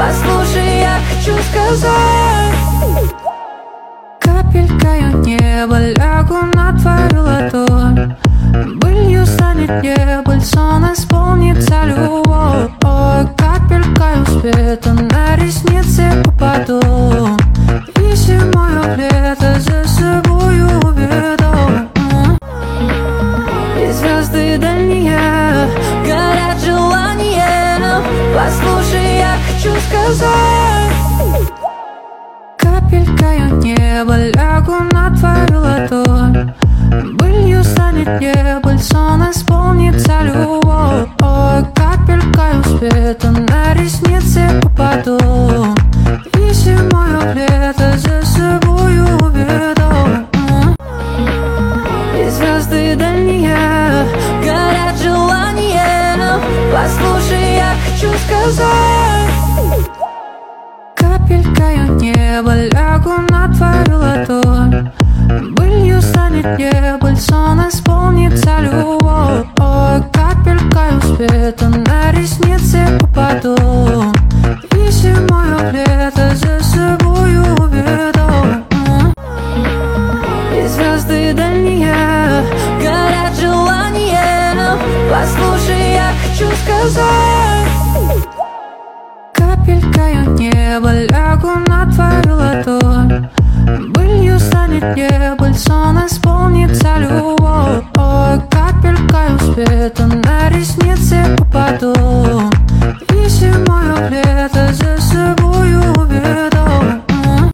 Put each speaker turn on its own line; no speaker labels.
Послушай, я хочу сказать. Капелькою неба лягу на твою ладонь. Былью станет небо, сон исполнится любовь. Ой, капелькою света на ресницы попаду. И зимою лето за собою уведу. И звезды дальние горят желанием. Послушай, я хочу сказать. Капелькою неба лягу на твою ладонь. Былью станет небо, сон исполнится любовь. Ой, капелькою света на ресницы попаду. И зимою лето за собою уведу. И звезды дальние горят желанием. Послушай, я хочу сказать. Капелькою неба лягу на твою ладонь. Былью станет небо, сон исполнится любовь. Ой, капелькою света на ресницы попаду. И зимою лето за собою уведу. И звезды дальние горят желанием. Послушай, я хочу сказать. Капелькою неба лягу на твою ладонь. Былью станет небо, сон исполнится любовь. Ой, капелькою света на ресницы попаду. И зимою лето за собой